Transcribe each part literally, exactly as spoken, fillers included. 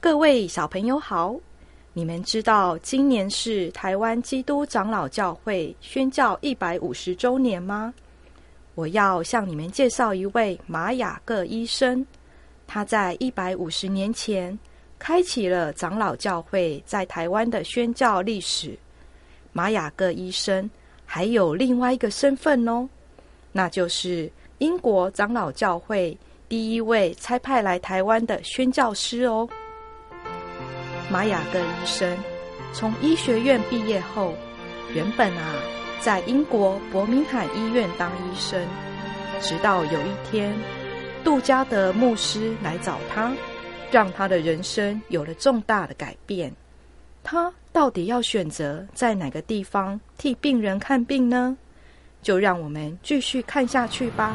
各位小朋友好，你们知道今年是台湾基督长老教会宣教一百五十周年吗？我要向你们介绍一位马雅各医生，他在一百五十年前开启了长老教会在台湾的宣教历史。马雅各医生还有另外一个身份哦，那就是英国长老教会第一位差派来台湾的宣教师哦。马雅各医生从医学院毕业后，原本啊在英国伯明翰医院当医生，直到有一天杜加德牧师来找他，让他的人生有了重大的改变。他到底要选择在哪个地方替病人看病呢？就让我们继续看下去吧。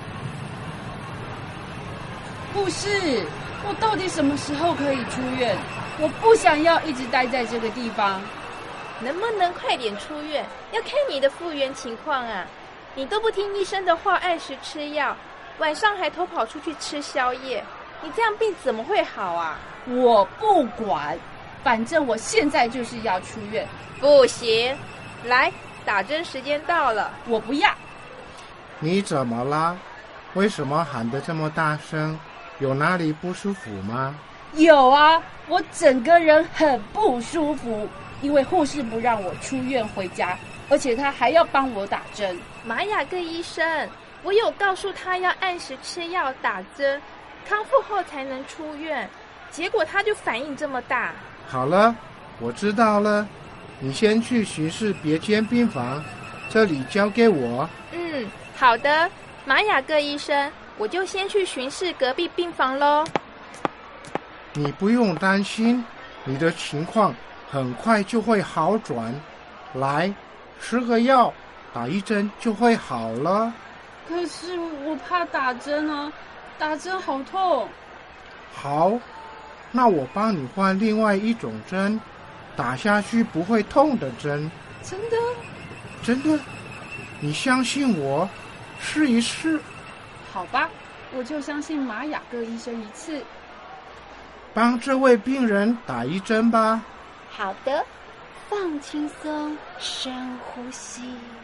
护士，我到底什么时候可以出院？我不想要一直待在这个地方。 能不能快点出院？要看你的复原情况啊！你都不听医生的话，按时吃药，晚上还偷跑出去吃宵夜，你这样病怎么会好啊？ 我不管，反正我现在就是要出院。 不行，来，打针时间到了。 我不要。 你怎么了？为什么喊得这么大声？有哪里不舒服吗？ 有啊，我整个人很不舒服，因为护士不让我出院回家，而且他还要帮我打针。 马雅各医生，我有告诉他要按时吃药打针，康复后才能出院，结果他就反应这么大。 好了，我知道了，你先去巡视别间病房，这里交给我。 嗯，好的，马雅各医生，我就先去巡视隔壁病房咯。 你不用担心，你的情况很快就会好转。来，吃个药，打一针就会好了。 可是我怕打针啊，打针好痛。 好，那我帮你换另外一种针，打下去不会痛的针。 真的？ 真的，你相信我，试一试。 好吧，我就相信马雅各医生一次。 帮这位病人打一针吧。 好的，放轻松，深呼吸。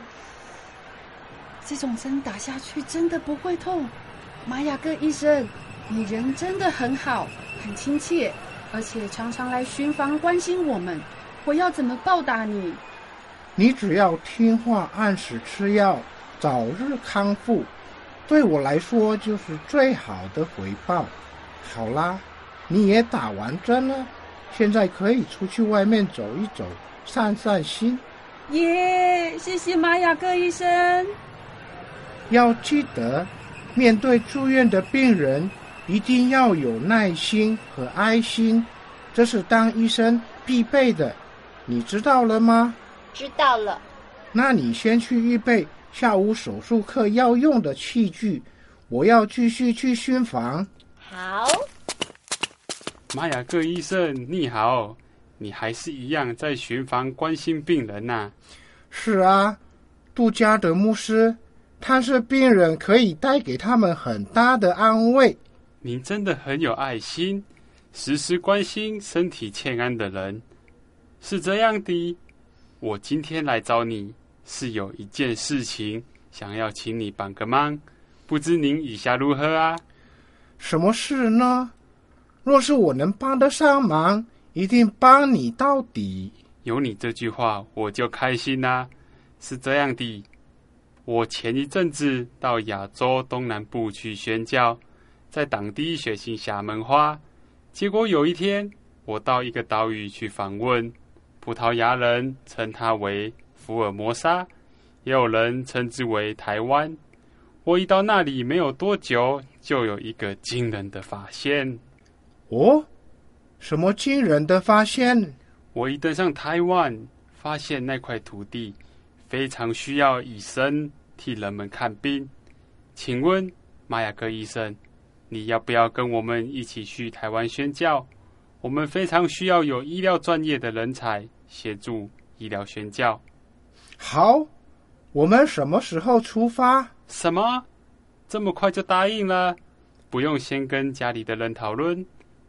这种针打下去真的不会痛。马雅各医生，你人真的很好，很亲切，而且常常来巡房关心我们。我要怎么报答你？ 你只要听话，按时吃药，早日康复，对我来说就是最好的回报。好啦，你也打完针了，现在可以出去外面走一走，散散心。 耶，谢谢马雅各医生。 要记得，面对住院的病人，一定要有耐心和爱心，这是当医生必备的。你知道了吗？ 知道了。 那你先去预备下午手术课要用的器具，我要继续去巡房。 好。 马雅各医生，你好，你还是一样在巡房关心病人啊？ 是啊，杜加德牧师，探视病人可以带给他们很大的安慰。 你真的很有爱心，时时关心身体欠安的人。是这样的，我今天来找你，是有一件事情想要请你帮个忙，不知您意下如何啊？ 什么事呢？若是我能帮得上忙，一定帮你到底。 有你这句话，我就开心啦。是这样的，我前一阵子到亚洲东南部去宣教，在当地学习厦门话。结果有一天，我到一个岛屿去访问，葡萄牙人称它为福尔摩沙，也有人称之为台湾。我一到那里没有多久，就有一个惊人的发现。 哦，什么惊人的发现？ 我一登上台湾，发现那块土地非常需要医生替人们看病。请问马雅各医生，你要不要跟我们一起去台湾宣教？我们非常需要有医疗专业的人才协助医疗宣教。 好，我们什么时候出发？ 什么？这么快就答应了？不用先跟家里的人讨论？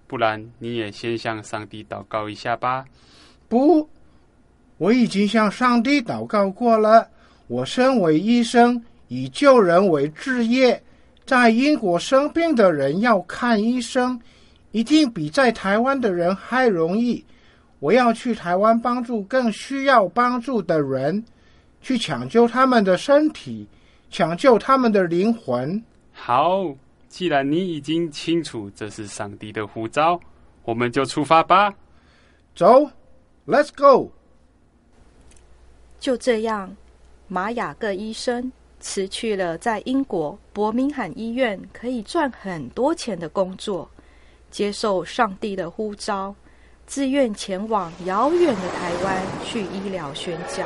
不然你也先向上帝祷告一下吧。 不，我已经向上帝祷告过了。我身为医生，以救人为职业，在英国生病的人要看医生，一定比在台湾的人还容易。我要去台湾帮助更需要帮助的人，去抢救他们的身体，抢救他们的灵魂。 好，既然你已经清楚这是上帝的呼召，我们就出发吧。 走 ，Let's go。 就这样，马雅各医生辞去了在英国伯明翰医院可以赚很多钱的工作，接受上帝的呼召，自愿前往遥远的台湾去医疗宣教。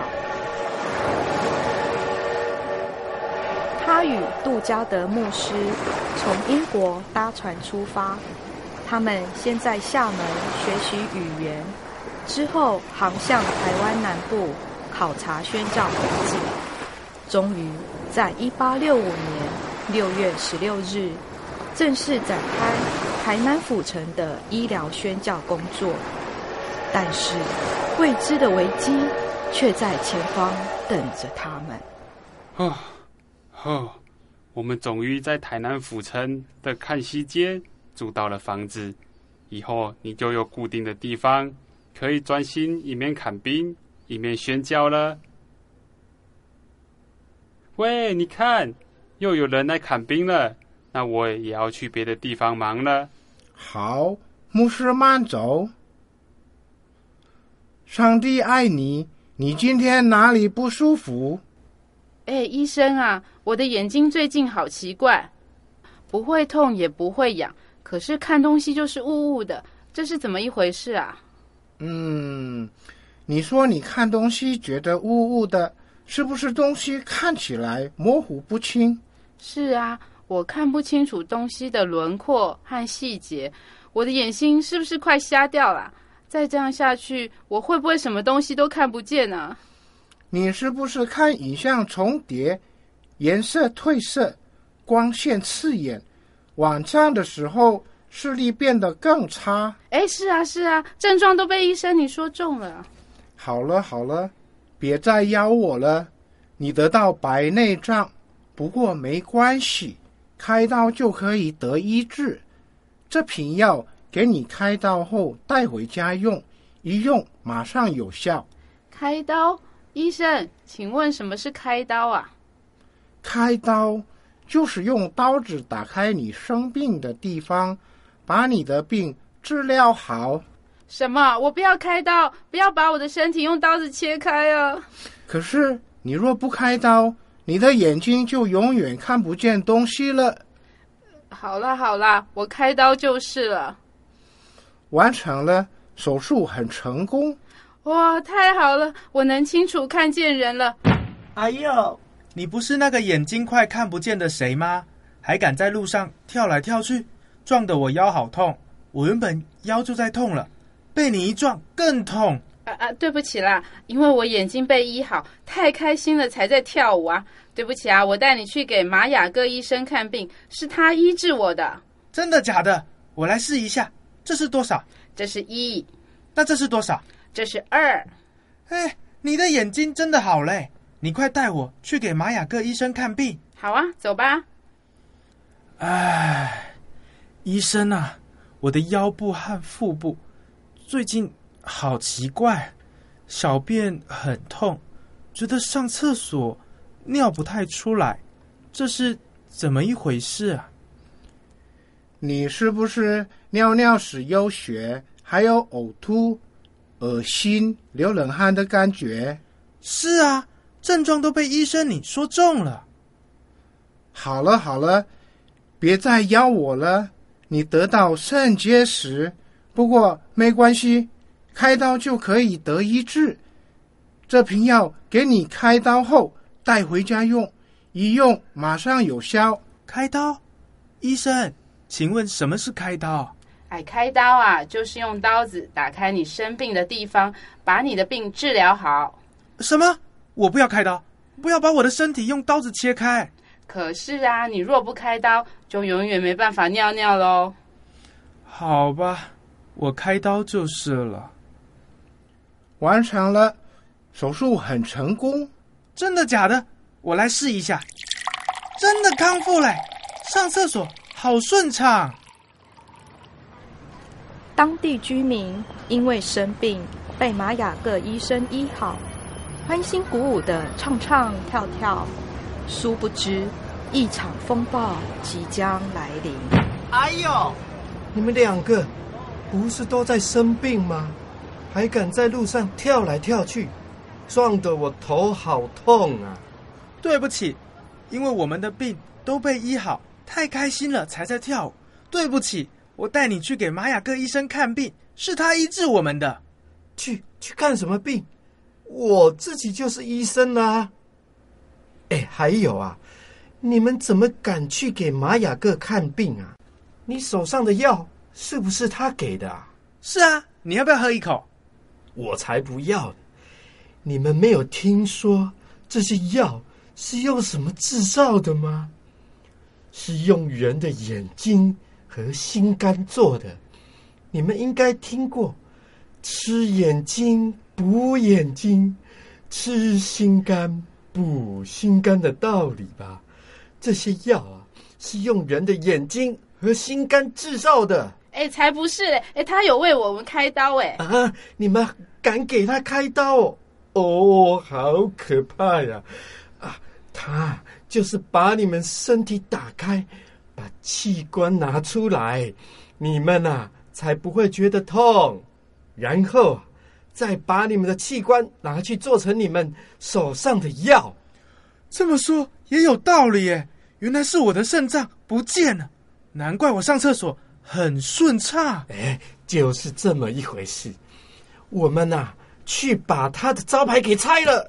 他与杜嘉德牧师从英国搭船出发，他们先在厦门学习语言，之后航向台湾南部考察宣教环境，终于在一八六五年六月十六日正式展开台南府城的医疗宣教工作。但是未知的危机却在前方等着他们。 哦哦，我们终于在台南府城的看西街租到了房子，以后你就有固定的地方，可以专心一面看病一面宣教了。喂，你看，又有人来看病了，那我也要去别的地方忙了。 好，牧师慢走。上帝爱你，你今天哪里不舒服？ 哎，医生啊，我的眼睛最近好奇怪，不会痛也不会痒，可是看东西就是雾雾的，这是怎么一回事啊？ 嗯，你说你看东西觉得雾雾的，是不是东西看起来模糊不清？ 是啊，我看不清楚东西的轮廓和细节，我的眼睛是不是快瞎掉了？再这样下去，我会不会什么东西都看不见啊？ 你是不是看影像重叠，颜色褪色，光线刺眼，晚上的时候视力变得更差？ 哎，是啊是啊，症状都被医生你说中了。 好了好了，别再邀我了，你得到白内障，不过没关系，开刀就可以得医治。这瓶药给你开刀后带回家用，一用马上有效。 开刀？医生，请问什么是开刀啊？ 开刀就是用刀子打开你生病的地方，把你的病治疗好。 什么？我不要开刀，不要把我的身体用刀子切开啊！ 可是你若不开刀，你的眼睛就永远看不见东西了。 好啦好啦，我开刀就是了。 完成了，手术很成功。 哇，太好了，我能清楚看见人了。 哎呦，你不是那个眼睛快看不见的谁吗？还敢在路上跳来跳去，撞得我腰好痛。我原本腰就在痛了，被你一撞更痛。 啊啊，对不起啦，因为我眼睛被医好，太开心了才在跳舞啊。对不起啊，我带你去给马雅各医生看病，是他医治我的。 真的假的？我来试一下，这是多少？ 这是一。 那这是多少？ 这是二。 哎，你的眼睛真的好嘞！你快带我去给马雅各医生看病。 好啊，走吧。 哎，医生啊，我的腰部和腹部最近好奇怪，小便很痛，觉得上厕所尿不太出来，这是怎么一回事啊？ 你是不是尿尿时有血，还有呕吐、恶心、流冷汗的感觉？ 是啊，症状都被医生你说中了。 好了好了，别再邀我了，你得到肾结石，不过没关系，开刀就可以得医治。这瓶药给你开刀后带回家用，一用马上有效。 开刀？医生，请问什么是开刀？ 哎，开刀啊，就是用刀子打开你生病的地方，把你的病治疗好。 什么？我不要开刀，不要把我的身体用刀子切开。 可是啊，你若不开刀，就永远没办法尿尿咯。 好吧， 我开刀就是了。 完成了，手术很成功。 真的假的？我来试一下。真的康复嘞，上厕所好顺畅。 当地居民因为生病被玛雅各医生医好，欢欣鼓舞地唱唱跳跳，殊不知一场风暴即将来临。 哎呦， 你们两个不是都在生病吗？还敢在路上跳来跳去，撞得我头好痛啊！ 对不起，因为我们的病都被医好，太开心了才在跳舞。对不起，我带你去给玛雅各医生看病，是他医治我们的。 去去看什么病？我自己就是医生啊。哎，还有啊，你们怎么敢去给玛雅各看病啊？你手上的药是不是他给的啊？ 是啊，你要不要喝一口？ 我才不要呢！你们没有听说这些药是用什么制造的吗？是用人的眼睛和心肝做的。你们应该听过吃眼睛补眼睛，吃心肝补心肝的道理吧？这些药啊，是用人的眼睛和心肝制造的。 哎，才不是嘞！哎，他有为我们开刀哎！ 啊，你们敢给他开刀哦？哦，好可怕呀！啊，他就是把你们身体打开，把器官拿出来，你们啊才不会觉得痛，然后再把你们的器官拿去做成你们手上的药。 这么说也有道理耶，原来是我的肾脏不见了，难怪我上厕所很顺畅。 哎，就是这么一回事。我们啊去把他的招牌给拆了。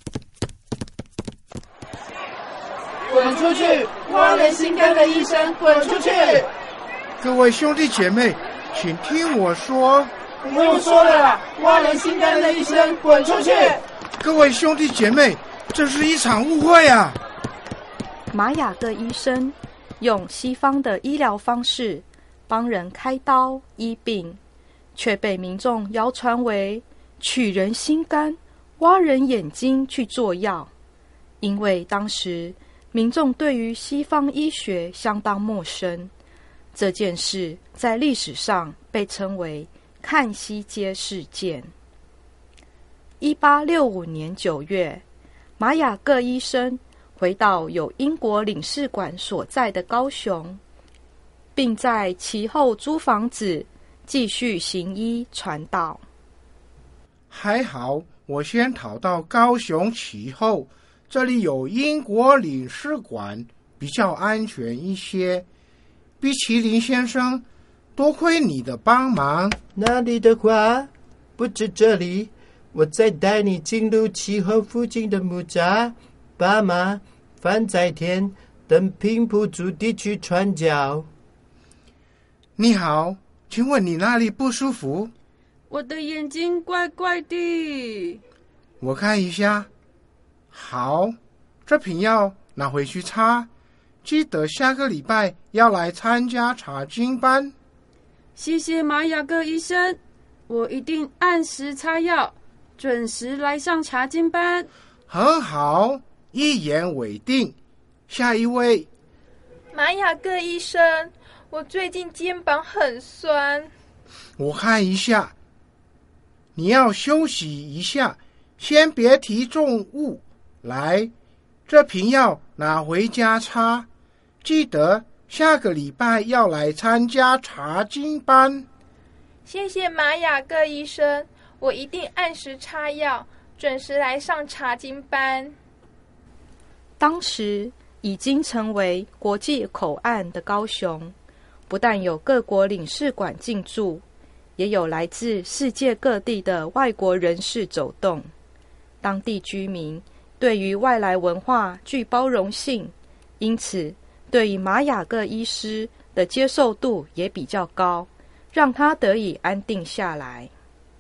滚出去！挖人心肝的医生，滚出去！ 各位兄弟姐妹，请听我说。 不用说了啦，挖人心肝的医生，滚出去！ 各位兄弟姐妹，这是一场误会啊！ 玛雅各医生用西方的医疗方式帮人开刀医病，却被民众谣传为取人心肝、挖人眼睛去做药。因为当时民众对于西方医学相当陌生，这件事在历史上被称为看西街事件。一八六五年九月，玛雅各医生回到有英国领事馆所在的高雄，并在其后租房子继续行医传道。 还好我先逃到高雄其后，这里有英国领事馆，比较安全一些。比奇林先生，多亏你的帮忙。 那里的话，不止这里，我再带你进入其后附近的木栅、巴马、番仔田等平埔族地区传教。 你好，请问你哪里不舒服？ 我的眼睛怪怪的。 我看一下。好，这瓶药拿回去擦，记得下个礼拜要来参加查经班。 谢谢玛雅各医生，我一定按时擦药，准时来上查经班。 很好，一言为定。下一位。 玛雅各医生，我最近肩膀很酸。 我看一下，你要休息一下，先别提重物。来，这瓶药拿回家擦，记得下个礼拜要来参加查经班。 谢谢玛雅各医生，我一定按时擦药，准时来上查经班。 当时已经成为国际口岸的高雄，不但有各国领事馆进驻，也有来自世界各地的外国人士走动。当地居民对于外来文化具包容性，因此对于玛雅各医师的接受度也比较高，让他得以安定下来。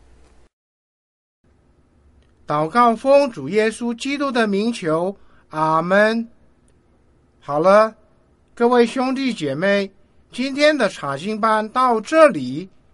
祷告奉主耶稣基督的名求，阿们。好了，各位兄弟姐妹，今天的查经班到这里。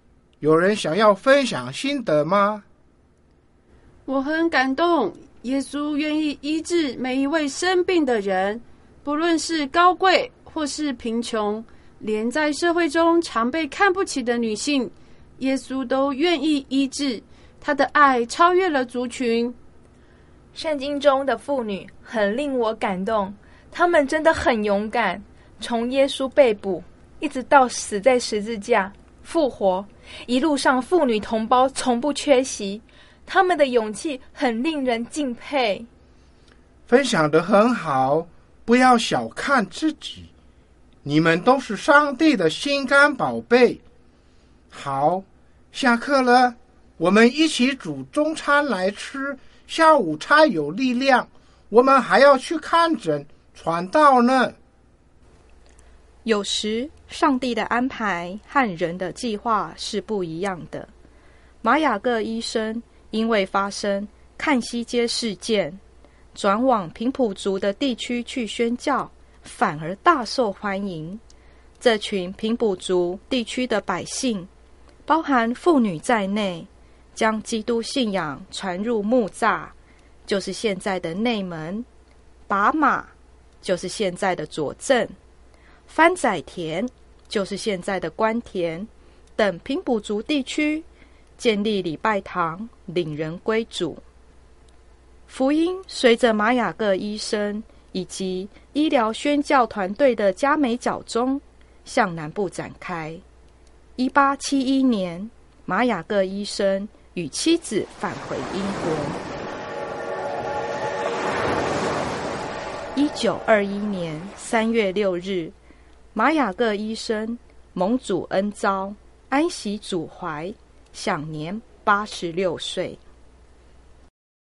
有人想要分享心得吗？ 我很感动，耶稣愿意医治每一位生病的人，不论是高贵或是贫穷，连在社会中常被看不起的女性，耶稣都愿意医治。他的爱超越了族群。 圣经中的妇女很令我感动，她们真的很勇敢，从耶稣被捕一直到死在十字架复活，一路上妇女同胞从不缺席，他们的勇气很令人敬佩。 分享得很好，不要小看自己，你们都是上帝的心肝宝贝。好，下课了，我们一起煮中餐来吃，下午才有力量，我们还要去看诊传道呢。 有时上帝的安排和人的计划是不一样的。马雅各医生因为发生看西街事件，转往平埔族的地区去宣教，反而大受欢迎。这群平埔族地区的百姓，包含妇女在内，将基督信仰传入木栅，就是现在的内门；拔马，就是现在的左镇；番仔田，就是现在的关田等平埔族地区，建立礼拜堂，领人归主。福音随着马雅各医生以及医疗宣教团队的嘉美角中向南部展开。一八七一年，马雅各医生与妻子返回英国。一九二一年三月六日，马雅各医生蒙主恩召，安息主怀，享年八十六岁。